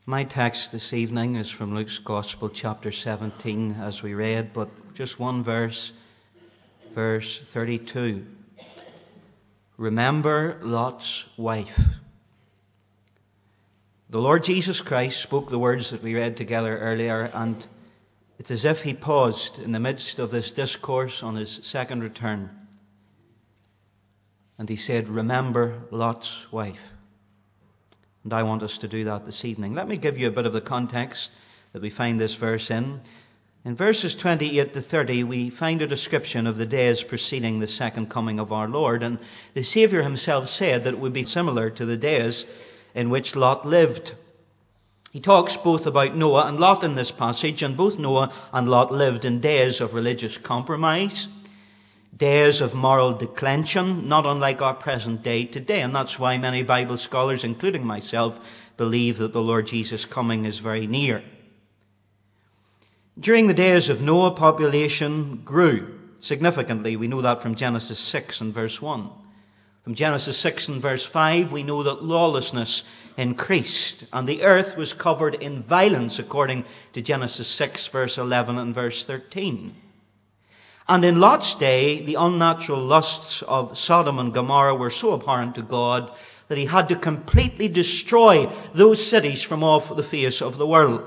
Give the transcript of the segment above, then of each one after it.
My text this evening is from Luke's Gospel, chapter 17, as we read, but just one verse, verse 32. Remember Lot's wife. The Lord Jesus Christ spoke the words that we read together earlier, and it's as if he paused in the midst of this discourse on his second return. And he said, remember Lot's wife. And I want us to do that this evening. Let me give you a bit of the context that we find this verse in. In verses 28 to 30, we find a description of the days preceding the second coming of our Lord. And the Saviour himself said that it would be similar to the days in which Lot lived. He talks both about Noah and Lot in this passage, and both Noah and Lot lived in days of religious compromise, days of moral declension, not unlike our present day today. And that's why many Bible scholars, including myself, believe that the Lord Jesus' coming is very near. During the days of Noah, population grew significantly. We know that from Genesis 6 and verse 1. From Genesis 6 and verse 5, we know that lawlessness increased, and the earth was covered in violence, according to Genesis 6, verse 11 and verse 13. And in Lot's day, the unnatural lusts of Sodom and Gomorrah were so abhorrent to God that he had to completely destroy those cities from off the face of the world.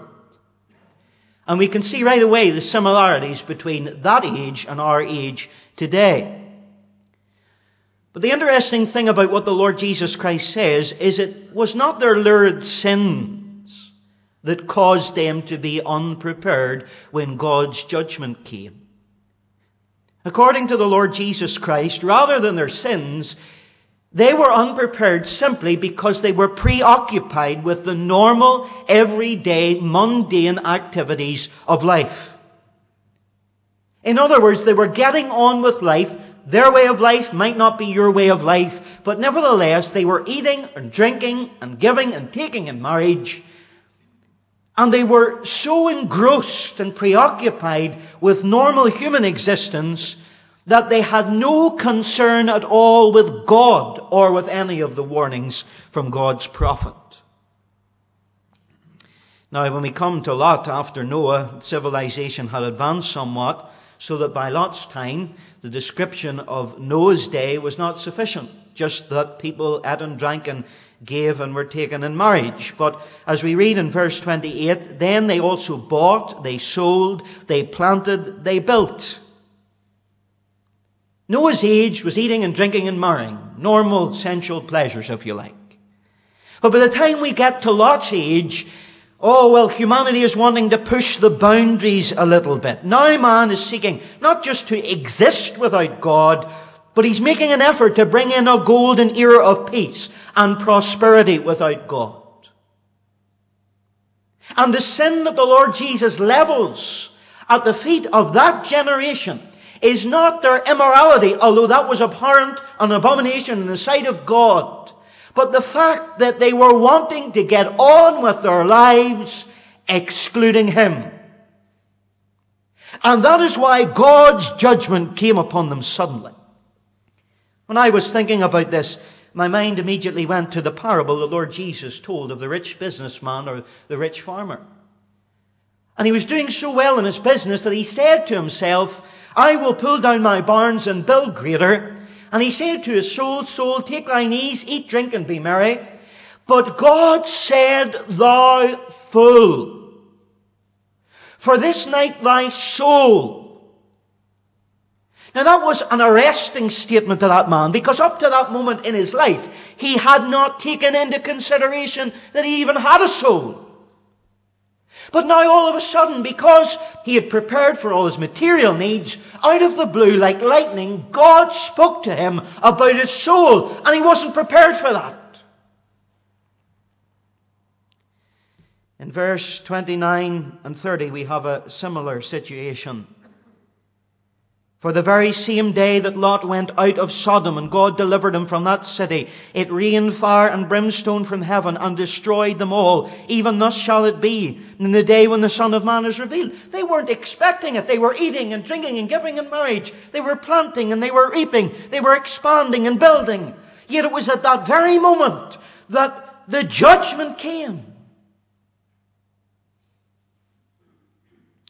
And we can see right away the similarities between that age and our age today. But the interesting thing about what the Lord Jesus Christ says is it was not their lurid sins that caused them to be unprepared when God's judgment came. According to the Lord Jesus Christ, rather than their sins, they were unprepared simply because they were preoccupied with the normal, everyday, mundane activities of life. In other words, they were getting on with life. Their way of life might not be your way of life, but nevertheless, they were eating and drinking and giving and taking in marriage. And they were so engrossed and preoccupied with normal human existence that they had no concern at all with God or with any of the warnings from God's prophet. Now, when we come to Lot after Noah, civilization had advanced somewhat, so that by Lot's time, the description of Noah's day was not sufficient, just that people ate and drank and gave and were taken in marriage. But as we read in verse 28, then they also bought, they sold, they planted, they built. Noah's age was eating and drinking and marrying, normal sensual pleasures, if you like. But by the time we get to Lot's age, humanity is wanting to push the boundaries a little bit. Now man is seeking not just to exist without God, but he's making an effort to bring in a golden era of peace and prosperity without God. And the sin that the Lord Jesus levels at the feet of that generation is not their immorality, although that was abhorrent and abomination in the sight of God, but the fact that they were wanting to get on with their lives, excluding Him. And that is why God's judgment came upon them suddenly. When I was thinking about this, my mind immediately went to the parable the Lord Jesus told of the rich businessman or the rich farmer. And he was doing so well in his business that he said to himself, I will pull down my barns and build greater. And he said to his soul, soul, take thine ease, eat, drink, and be merry. But God said, thou fool, for this night thy soul. Now that was an arresting statement to that man, because up to that moment in his life, he had not taken into consideration that he even had a soul. But now all of a sudden, because he had prepared for all his material needs, out of the blue, like lightning, God spoke to him about his soul, and he wasn't prepared for that. In verse 29 and 30, we have a similar situation. For the very same day that Lot went out of Sodom and God delivered him from that city, it rained fire and brimstone from heaven and destroyed them all. Even thus shall it be in the day when the Son of Man is revealed. They weren't expecting it. They were eating and drinking and giving in marriage. They were planting and they were reaping. They were expanding and building. Yet it was at that very moment that the judgment came.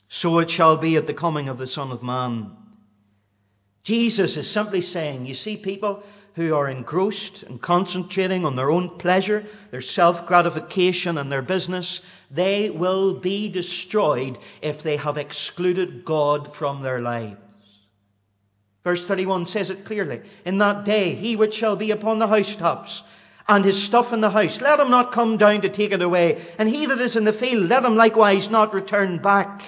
so it shall be at the coming of the Son of Man. Jesus is simply saying, you see, people who are engrossed and concentrating on their own pleasure, their self-gratification and their business, they will be destroyed if they have excluded God from their lives. Verse 31 says it clearly. In that day, he which shall be upon the housetops, and his stuff in the house, let him not come down to take it away. And he that is in the field, let him likewise not return back.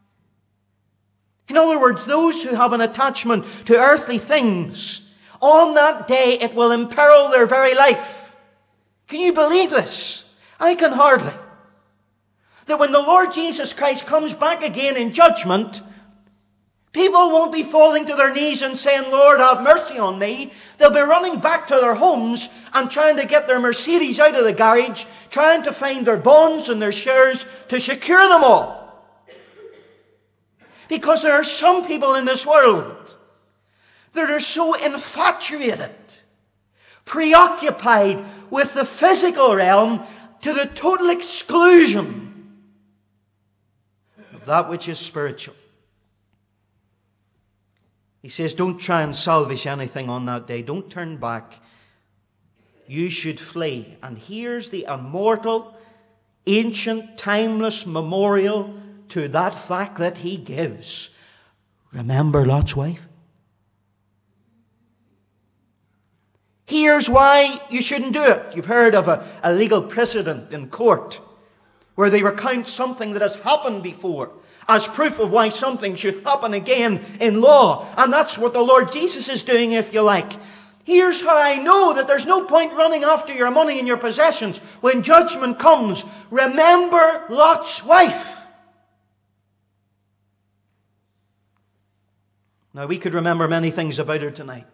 In other words, those who have an attachment to earthly things, on that day it will imperil their very life. Can you believe this? I can hardly. That when the Lord Jesus Christ comes back again in judgment, people won't be falling to their knees and saying, Lord, have mercy on me. They'll be running back to their homes and trying to get their Mercedes out of the garage, trying to find their bonds and their shares to secure them all. Because there are some people in this world that are so infatuated, preoccupied with the physical realm to the total exclusion of that which is spiritual. He says, don't try and salvage anything on that day. Don't turn back. You should flee. And here's the immortal, ancient, timeless memorial to that fact that he gives. Remember Lot's wife? Here's why you shouldn't do it. You've heard of a legal precedent in court where they recount something that has happened before as proof of why something should happen again in law. And that's what the Lord Jesus is doing, if you like. Here's how I know that there's no point running after your money and your possessions when judgment comes. Remember Lot's wife. Now, we could remember many things about her tonight.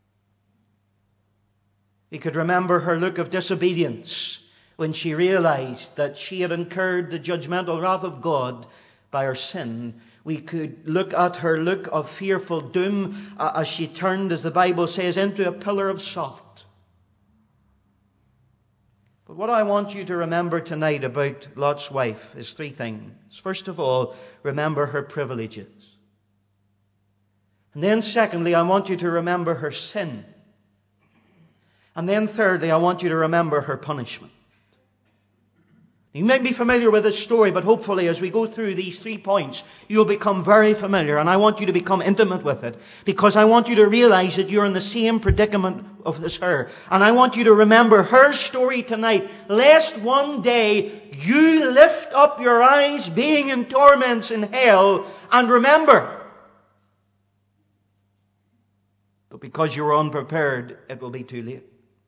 We could remember her look of disobedience when she realized that she had incurred the judgmental wrath of God by her sin. We could look at her look of fearful doom as she turned, as the Bible says, into a pillar of salt. But what I want you to remember tonight about Lot's wife is three things. First of all, remember her privileges. And then secondly, I want you to remember her sin. And then thirdly, I want you to remember her punishment. You may be familiar with this story, but hopefully as we go through these 3 points, you'll become very familiar, and I want you to become intimate with it, because I want you to realize that you're in the same predicament as her. And I want you to remember her story tonight, lest one day you lift up your eyes being in torments in hell and remember. But because you were unprepared, it will be too late.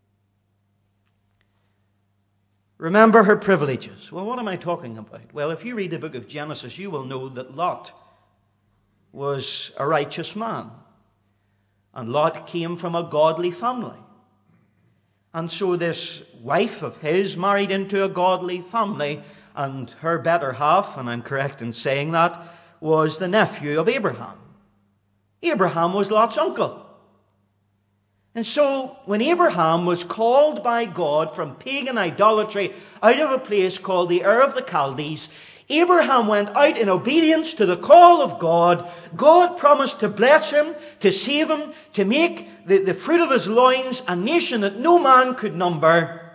Remember her privileges. Well, what am I talking about? Well, if you read the book of Genesis, you will know that Lot was a righteous man. And Lot came from a godly family. And so this wife of his married into a godly family, and her better half, and I'm correct in saying that, was the nephew of Abraham. Abraham was Lot's uncle. And so, when Abraham was called by God from pagan idolatry out of a place called the Ur of the Chaldees, Abraham went out in obedience to the call of God. God promised to bless him, to save him, to make the fruit of his loins a nation that no man could number.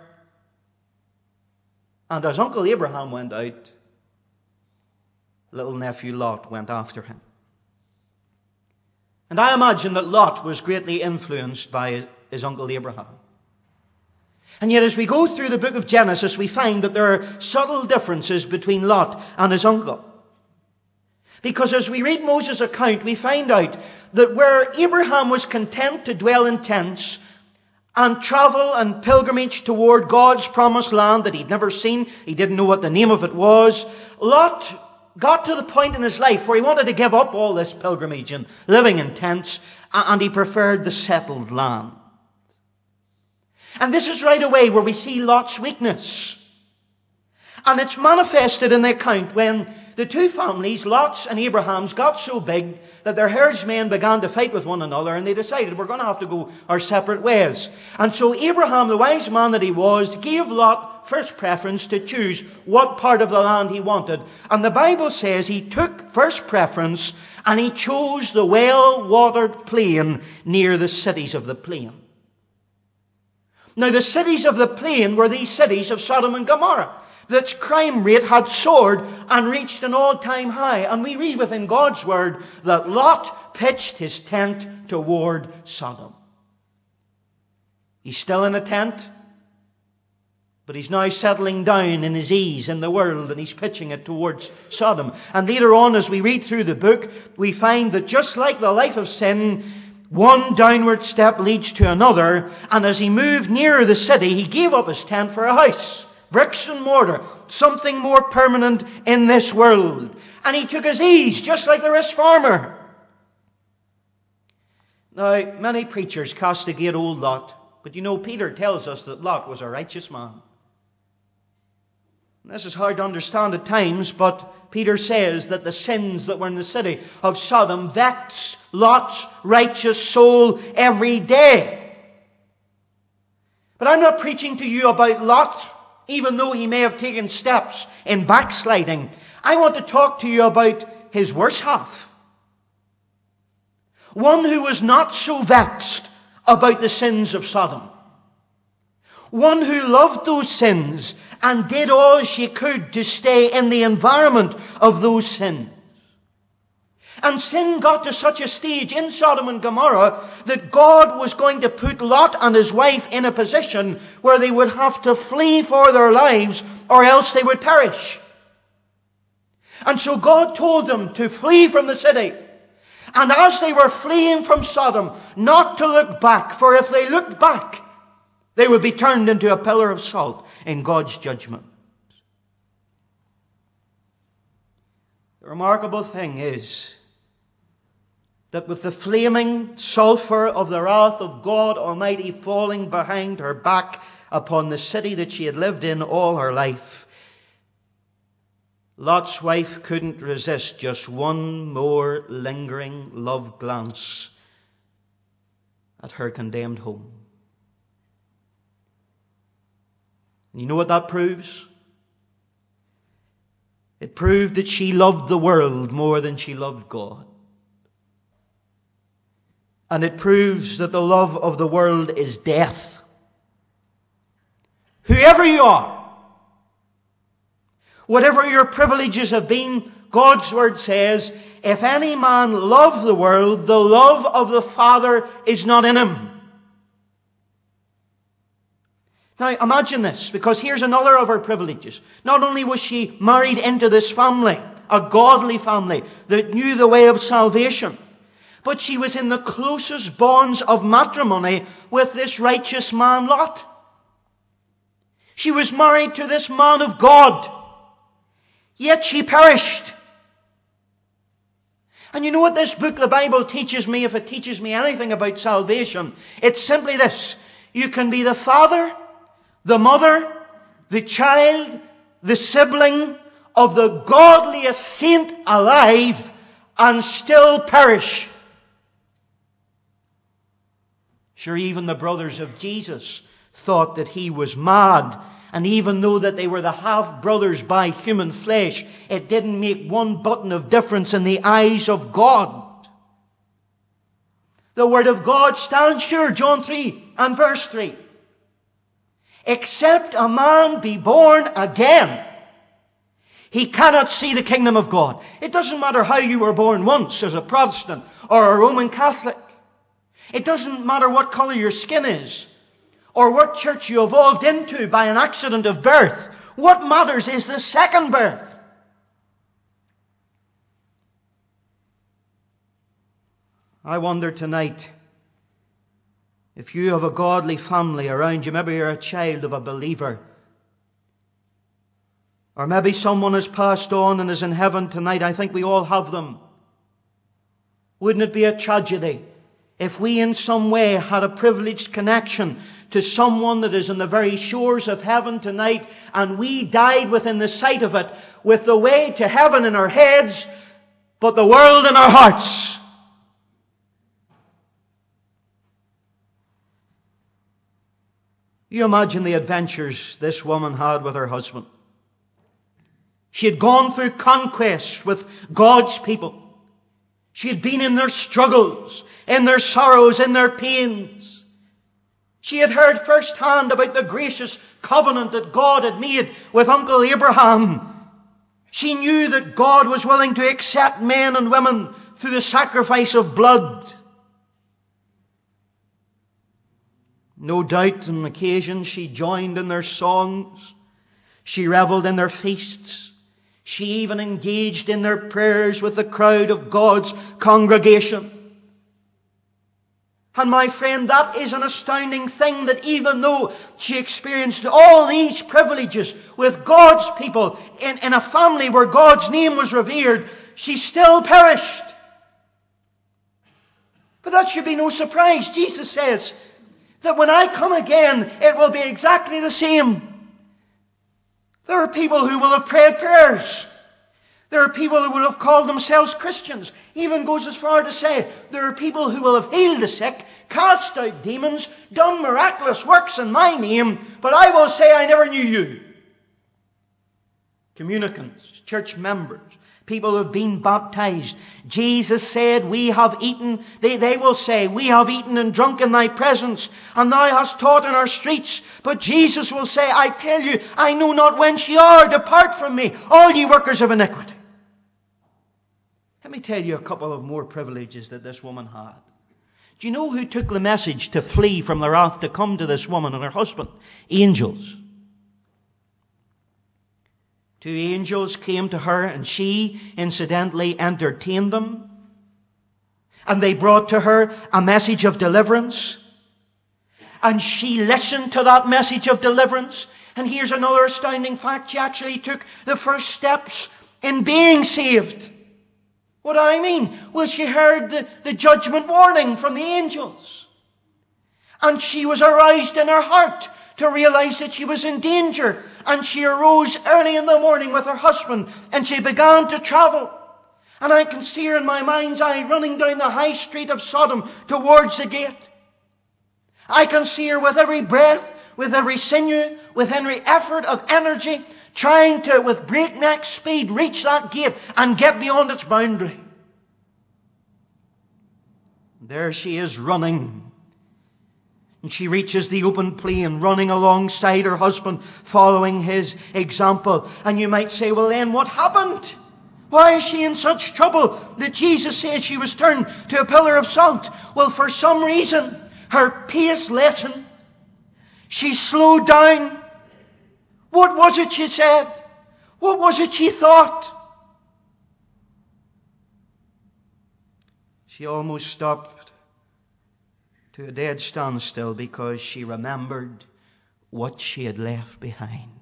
And as Uncle Abraham went out, little nephew Lot went after him. And I imagine that Lot was greatly influenced by his uncle Abraham. And yet as we go through the book of Genesis, we find that there are subtle differences between Lot and his uncle. Because as we read Moses' account, we find out that where Abraham was content to dwell in tents and travel and pilgrimage toward God's promised land that he'd never seen, he didn't know what the name of it was, Lot got to the point in his life where he wanted to give up all this pilgrimage and living in tents, and he preferred the settled land. And this is right away where we see Lot's weakness. And it's manifested in the account when The two families, Lot's and Abraham's, got so big that their herdsmen began to fight with one another, and they decided, we're going to have to go our separate ways. And so Abraham, the wise man that he was, gave Lot first preference to choose what part of the land he wanted. And the Bible says he took first preference and he chose the well-watered plain near the cities of the plain. Now, the cities of the plain were these cities of Sodom and Gomorrah. Its crime rate had soared and reached an all-time high. And we read within God's word that Lot pitched his tent toward Sodom. He's still in a tent, but he's now settling down in his ease in the world, and he's pitching it towards Sodom. And later on, as we read through the book, we find that just like the life of sin, one downward step leads to another. And as he moved nearer the city, he gave up his tent for a house. Bricks and mortar, something more permanent in this world. And he took his ease, just like the rich farmer. Now, many preachers castigate old Lot, but you know, Peter tells us that Lot was a righteous man. This is hard to understand at times, but Peter says that the sins that were in the city of Sodom vexed Lot's righteous soul every day. But I'm not preaching to you about Lot, even though he may have taken steps in backsliding. I want to talk to you about his worse half. One who was not so vexed about the sins of Sodom. One who loved those sins and did all she could to stay in the environment of those sins. And sin got to such a stage in Sodom and Gomorrah that God was going to put Lot and his wife in a position where they would have to flee for their lives or else they would perish. And so God told them to flee from the city. And as they were fleeing from Sodom, not to look back, for if they looked back, they would be turned into a pillar of salt in God's judgment. The remarkable thing is that with the flaming sulphur of the wrath of God Almighty falling behind her back upon the city that she had lived in all her life, Lot's wife couldn't resist just one more lingering love glance at her condemned home. And you know what that proves? It proved that she loved the world more than she loved God. And it proves that the love of the world is death. Whoever you are, whatever your privileges have been, God's word says, if any man love the world, the love of the Father is not in him. Now imagine this, because here's another of her privileges. Not only was she married into this family, a godly family that knew the way of salvation, but she was in the closest bonds of matrimony with this righteous man, Lot. She was married to this man of God, yet she perished. And you know what this book, the Bible, teaches me, if it teaches me anything about salvation? It's simply this. You can be the father, the mother, the child, the sibling of the godliest saint alive and still perish. Sure, even the brothers of Jesus thought that he was mad. And even though that they were the half-brothers by human flesh, it didn't make one button of difference in the eyes of God. The word of God stands sure, John 3 and verse 3. Except a man be born again, he cannot see the kingdom of God. It doesn't matter how you were born once as a Protestant or a Roman Catholic. It doesn't matter what color your skin is or what church you evolved into by an accident of birth. What matters is the second birth. I wonder tonight, if you have a godly family around you, maybe you're a child of a believer, or maybe someone has passed on and is in heaven tonight. I think we all have them. Wouldn't it be a tragedy if we in some way had a privileged connection to someone that is on the very shores of heaven tonight, and we died within the sight of it, with the way to heaven in our heads, but the world in our hearts. You imagine the adventures this woman had with her husband. She had gone through conquest with God's people. She had been in their struggles, in their sorrows, in their pains. She had heard firsthand about the gracious covenant that God had made with Uncle Abraham. She knew that God was willing to accept men and women through the sacrifice of blood. No doubt on occasion she joined in their songs. She revelled in their feasts. She even engaged in their prayers with the crowd of God's congregation. And my friend, that is an astounding thing, that even though she experienced all these privileges with God's people in a family where God's name was revered, she still perished. But that should be no surprise. Jesus says that when I come again, it will be exactly the same. There are people who will have prayed prayers. There are people who will have called themselves Christians. Even goes as far to say there are people who will have healed the sick, cast out demons, done miraculous works in my name, but I will say I never knew you. Communicants, church members, people who have been baptized. Jesus said, we have eaten, they will say, we have eaten and drunk in thy presence, and thou hast taught in our streets. But Jesus will say, I tell you, I know not whence ye are. Depart from me, all ye workers of iniquity. Let me tell you a couple of more privileges that this woman had. Do you know who took the message to flee from the wrath to come to this woman and her husband? Angels. 2 angels came to her, and she incidentally entertained them. And they brought to her a message of deliverance. And she listened to that message of deliverance. And here's another astounding fact. She actually took the first steps in being saved. What do I mean? Well, she heard the judgment warning from the angels. And she was aroused in her heart to realize that she was in danger. And she arose early in the morning with her husband, and she began to travel. And I can see her in my mind's eye running down the high street of Sodom towards the gate. I can see her with every breath, with every sinew, with every effort of energy, trying to, with breakneck speed, reach that gate and get beyond its boundary. There she is running. And she reaches the open plain, running alongside her husband, following his example. And you might say, well then, what happened? Why is she in such trouble that Jesus said she was turned to a pillar of salt? Well, for some reason, her pace lessened. She slowed down. What was it she said? What was it she thought? She almost stopped to a dead standstill because she remembered what she had left behind.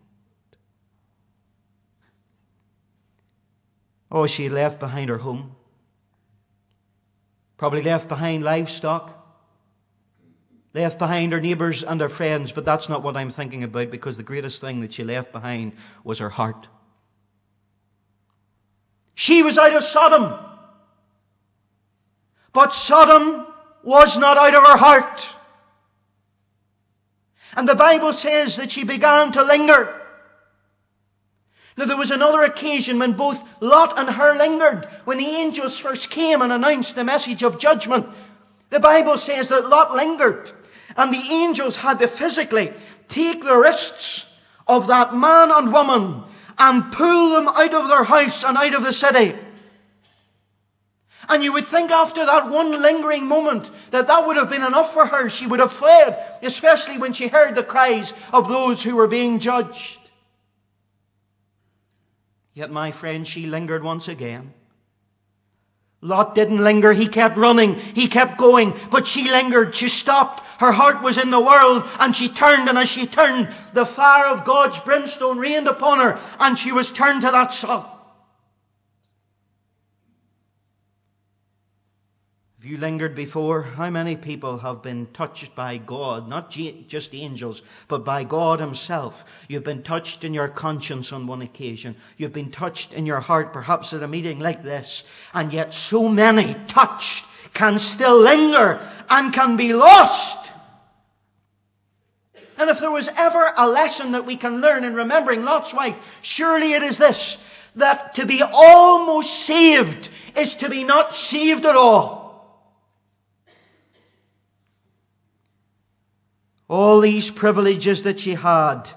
Oh, she had left behind her home. Probably left behind livestock. Left behind her neighbours and her friends, but that's not what I'm thinking about, because the greatest thing that she left behind was her heart. She was out of Sodom, but Sodom was not out of her heart. And the Bible says that she began to linger. Now, there was another occasion when both Lot and her lingered, when the angels first came and announced the message of judgment. The Bible says that Lot lingered, and the angels had to physically take the wrists of that man and woman and pull them out of their house and out of the city. And you would think after that one lingering moment that would have been enough for her. She would have fled, especially when she heard the cries of those who were being judged. Yet, my friend, she lingered once again. Lot didn't linger. He kept running. He kept going. But she lingered. She stopped. Her heart was in the world, and she turned. And as she turned, the fire of God's brimstone rained upon her, and she was turned to that salt. Have you lingered before? How many people have been touched by God? Not just angels, but by God himself. You've been touched in your conscience on one occasion. You've been touched in your heart, perhaps at a meeting like this. And yet so many touched can still linger and can be lost. And if there was ever a lesson that we can learn in remembering Lot's wife, surely it is this, that to be almost saved is to be not saved at all. All these privileges that she had,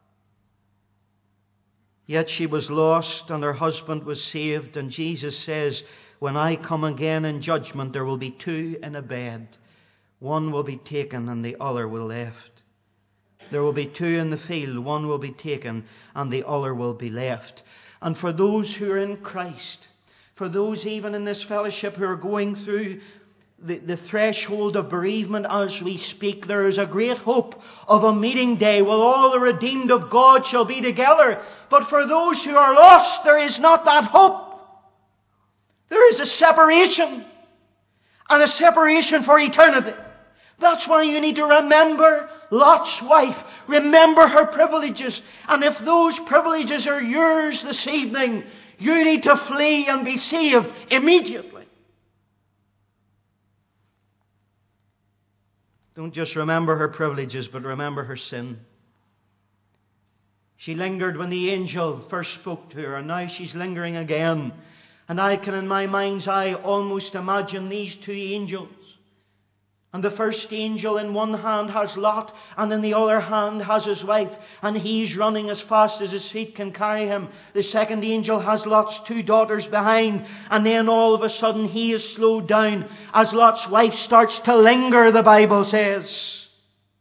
yet she was lost and her husband was saved. And Jesus says, when I come again in judgment, there will be two in a bed. One will be taken and the other will be left. There will be two in the field. One will be taken and the other will be left. And for those who are in Christ, for those even in this fellowship who are going through the threshold of bereavement as we speak, there is a great hope of a meeting day where all the redeemed of God shall be together. But for those who are lost, there is not that hope. There is a separation, and a separation for eternity. That's why you need to remember Lot's wife. Remember her privileges. And if those privileges are yours this evening, you need to flee and be saved immediately. Don't just remember her privileges, but remember her sin. She lingered when the angel first spoke to her, and now she's lingering again. And I can, in my mind's eye, almost imagine these two angels. And the first angel in one hand has Lot, and in the other hand has his wife, and he's running as fast as his feet can carry him. The second angel has Lot's two daughters behind, and then all of a sudden he is slowed down as Lot's wife starts to linger, the Bible says.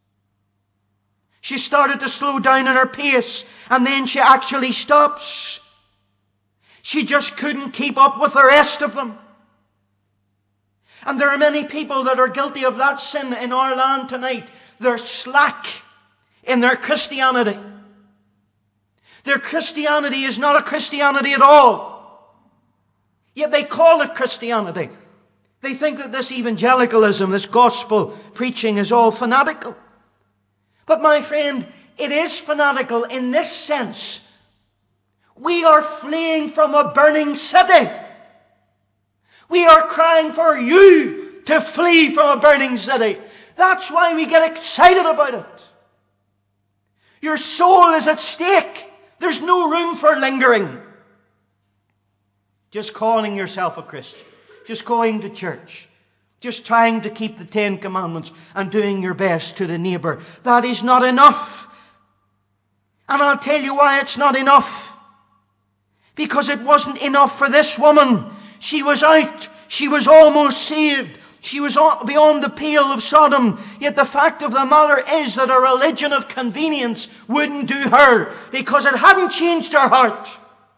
She started to slow down in her pace, and then she actually stops. She just couldn't keep up with the rest of them. And there are many people that are guilty of that sin in our land tonight. They're slack in their Christianity. Their Christianity is not a Christianity at all. Yet they call it Christianity. They think that this evangelicalism, this gospel preaching is all fanatical. But my friend, it is fanatical in this sense. We are fleeing from a burning city. We are crying for you to flee from a burning city. That's why we get excited about it. Your soul is at stake. There's no room for lingering. Just calling yourself a Christian. Just going to church. Just trying to keep the 10 Commandments and doing your best to the neighbor. That is not enough. And I'll tell you why it's not enough. Because it wasn't enough for this woman. She was out. She was almost saved. She was beyond the pale of Sodom. Yet the fact of the matter is that a religion of convenience wouldn't do her, because it hadn't changed her heart.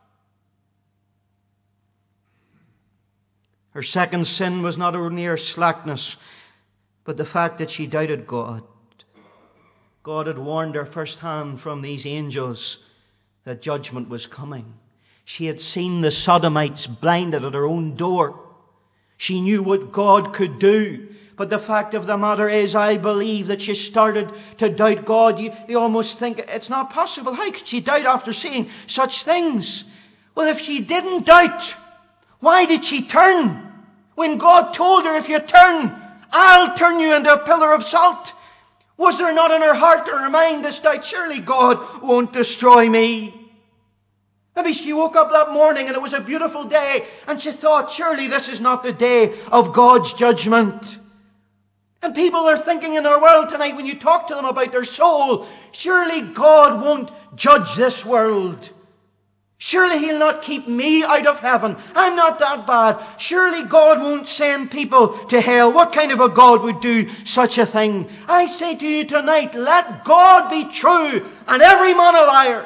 Her second sin was not only her slackness, but the fact that she doubted God. God had warned her firsthand from these angels that judgment was coming. She had seen the Sodomites blinded at her own door. She knew what God could do. But the fact of the matter is, I believe that she started to doubt God. You almost think it's not possible. How could she doubt after seeing such things? Well, if she didn't doubt, why did she turn? When God told her, if you turn, I'll turn you into a pillar of salt. Was there not in her heart or her mind this doubt? Surely God won't destroy me. Maybe she woke up that morning and it was a beautiful day and she thought, surely this is not the day of God's judgment. And people are thinking in our world tonight, when you talk to them about their soul, surely God won't judge this world. Surely He'll not keep me out of heaven. I'm not that bad. Surely God won't send people to hell. What kind of a God would do such a thing? I say to you tonight, let God be true and every man a liar.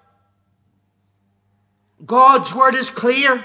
God's word is clear.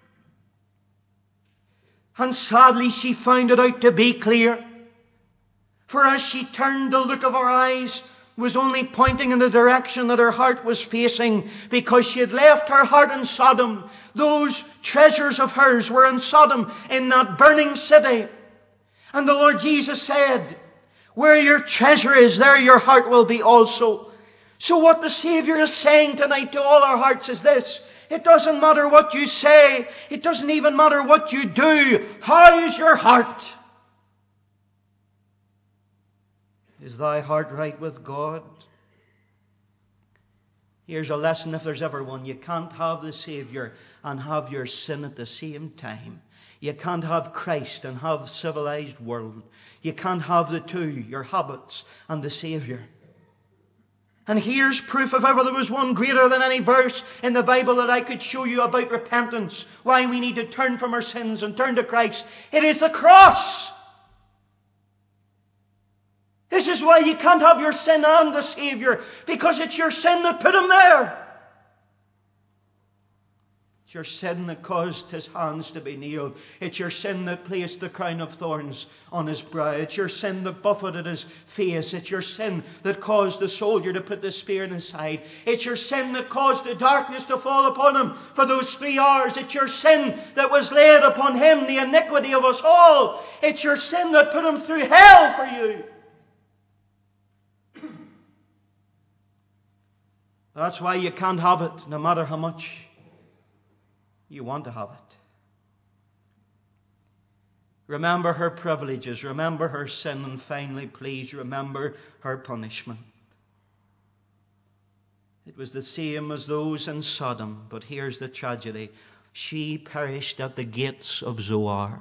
And sadly, she found it out to be clear. For as she turned the look of her eyes was only pointing in the direction that her heart was facing, because she had left her heart in Sodom. Those treasures of hers were in Sodom, in that burning city. And the Lord Jesus said, where your treasure is, there your heart will be also. So what the Savior is saying tonight to all our hearts is this: it doesn't matter what you say. It doesn't even matter what you do. How is your heart? Is thy heart right with God? Here's a lesson, if there's ever one. You can't have the Savior and have your sin at the same time. You can't have Christ and have civilized world. You can't have the two, your habits and the Savior. And here's proof, if ever there was one greater than any verse in the Bible that I could show you about repentance, why we need to turn from our sins and turn to Christ. It is the cross. This is why you can't have your sin and the Savior, because it's your sin that put him there. It's your sin that caused his hands to be nailed. It's your sin that placed the crown of thorns on his brow. It's your sin that buffeted his face. It's your sin that caused the soldier to put the spear in his side. It's your sin that caused the darkness to fall upon him for those 3 hours. It's your sin that was laid upon him, the iniquity of us all. It's your sin that put him through hell for you. That's why you can't have it, no matter how much you want to have it. Remember her privileges. Remember her sin. And finally, please remember her punishment. It was the same as those in Sodom. But here's the tragedy. She perished at the gates of Zoar.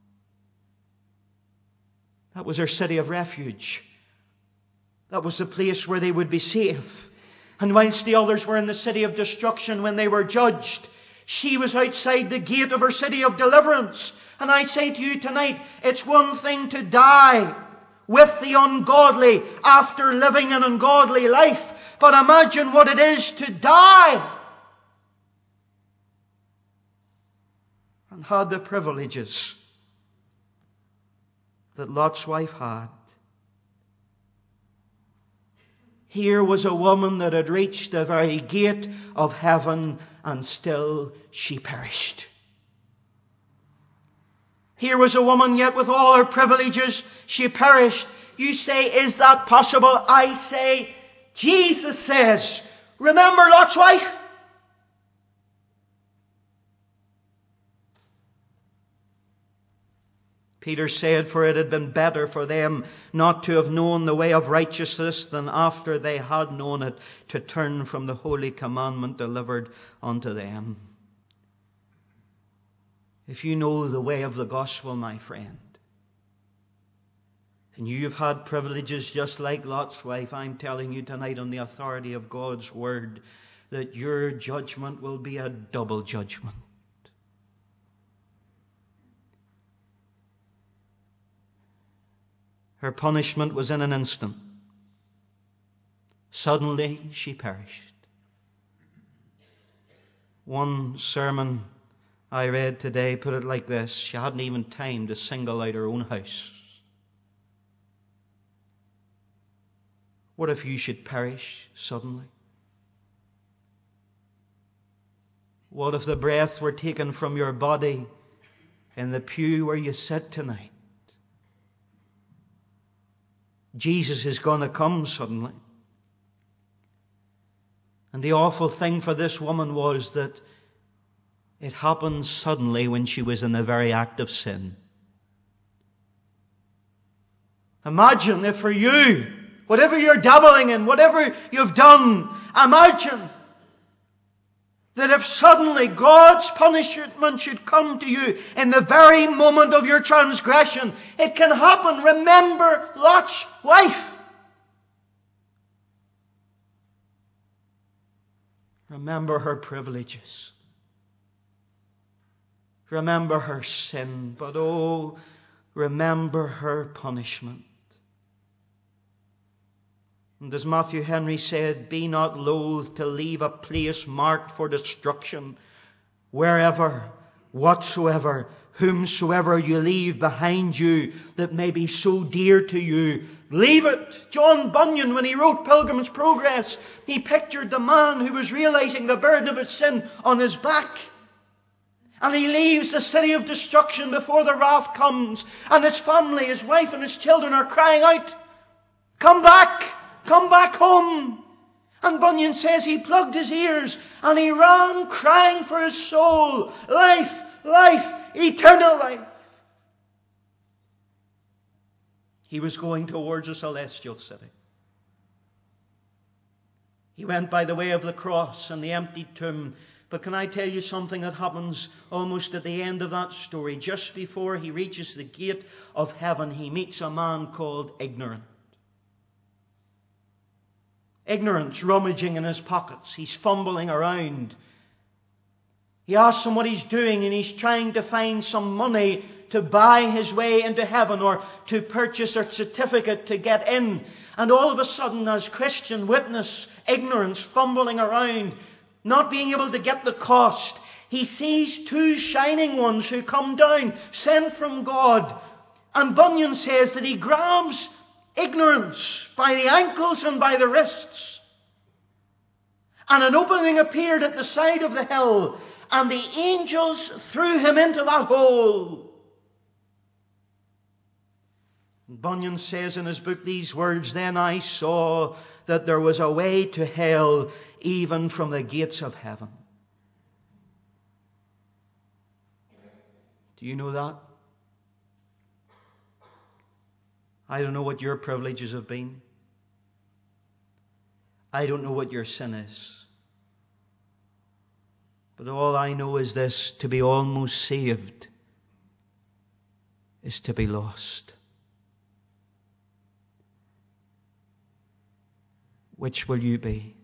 That was her city of refuge. That was the place where they would be safe. And whilst the others were in the city of destruction when they were judged, she was outside the gate of her city of deliverance. And I say to you tonight, it's one thing to die with the ungodly after living an ungodly life. But imagine what it is to die and had the privileges that Lot's wife had. Here was a woman that had reached the very gate of heaven, and still she perished. Here was a woman, yet with all her privileges, she perished. You say, is that possible? I say, Jesus says, remember Lot's wife? Peter said, for it had been better for them not to have known the way of righteousness than after they had known it to turn from the holy commandment delivered unto them. If you know the way of the gospel, my friend, and you've had privileges just like Lot's wife, I'm telling you tonight on the authority of God's word that your judgment will be a double judgment. Her punishment was in an instant. Suddenly she perished. One sermon I read today put it like this: she hadn't even time to single out her own house. What if you should perish suddenly? What if the breath were taken from your body in the pew where you sit tonight? Jesus is going to come suddenly. And the awful thing for this woman was that it happened suddenly when she was in the very act of sin. Imagine if for you, whatever you're dabbling in, whatever you've done, imagine that if suddenly God's punishment should come to you in the very moment of your transgression. It can happen. Remember Lot's wife. Remember her privileges. Remember her sin. But oh, remember her punishment. And as Matthew Henry said, be not loath to leave a place marked for destruction, wherever, whatsoever whomsoever you leave behind you that may be so dear to you, leave it. John Bunyan, when he wrote Pilgrim's Progress, he pictured the man who was realizing the burden of his sin on his back. And he leaves the city of destruction before the wrath comes. And his family, his wife and his children are crying out, come back home. And Bunyan says he plugged his ears and he ran crying for his soul. Life, life, eternal life. He was going towards a celestial city. He went by the way of the cross and the empty tomb. But can I tell you something that happens almost at the end of that story? Just before he reaches the gate of heaven, he meets a man called Ignorant. Ignorance rummaging in his pockets. He's fumbling around. He asks him what he's doing, and he's trying to find some money to buy his way into heaven or to purchase a certificate to get in. And all of a sudden, as Christian witness, Ignorance fumbling around, not being able to get the cost, he sees two shining ones who come down, sent from God. And Bunyan says that he grabs Ignorance by the ankles and by the wrists. And an opening appeared at the side of the hill, and the angels threw him into that hole. Bunyan says in his book these words, then I saw that there was a way to hell, even from the gates of heaven. Do you know that? I don't know what your privileges have been. I don't know what your sin is. But all I know is this: to be almost saved is to be lost. Which will you be?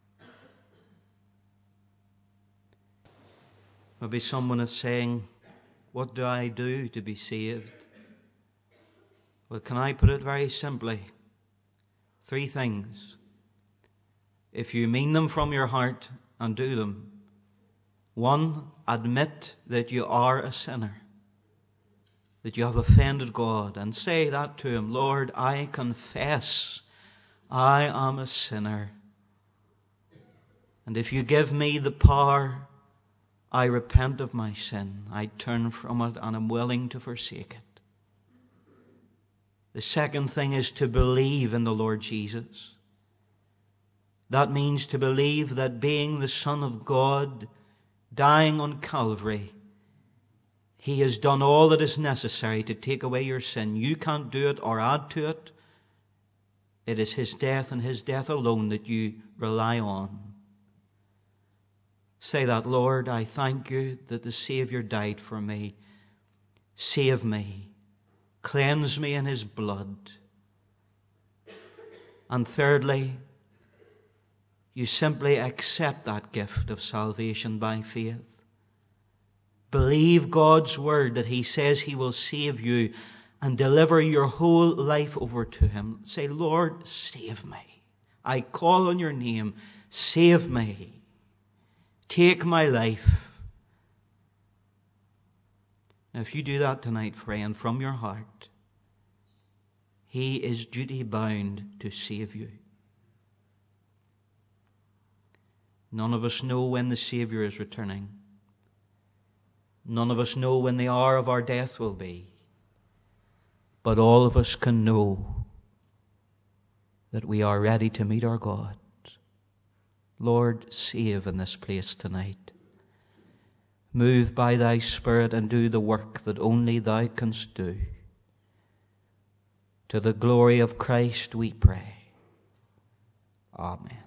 Maybe someone is saying, what do I do to be saved? Well, can I put it very simply? 3 things. If you mean them from your heart and do them. 1, admit that you are a sinner, that you have offended God, and say that to Him. Lord, I confess I am a sinner. And if you give me the power, I repent of my sin. I turn from it and am willing to forsake it. The second thing is to believe in the Lord Jesus. That means to believe that being the Son of God, dying on Calvary, He has done all that is necessary to take away your sin. You can't do it or add to it. It is His death and His death alone that you rely on. Say that, Lord, I thank you that the Savior died for me. Save me. Cleanse me in His blood. And thirdly, you simply accept that gift of salvation by faith. Believe God's word that He says He will save you, and deliver your whole life over to Him. Say, Lord, save me. I call on your name. Save me. Take my life. Now, if you do that tonight, friend, from your heart, He is duty bound to save you. None of us know when the Savior is returning. None of us know when the hour of our death will be. But all of us can know that we are ready to meet our God. Lord, save in this place tonight. Move by Thy Spirit and do the work that only Thou canst do. To the glory of Christ we pray. Amen.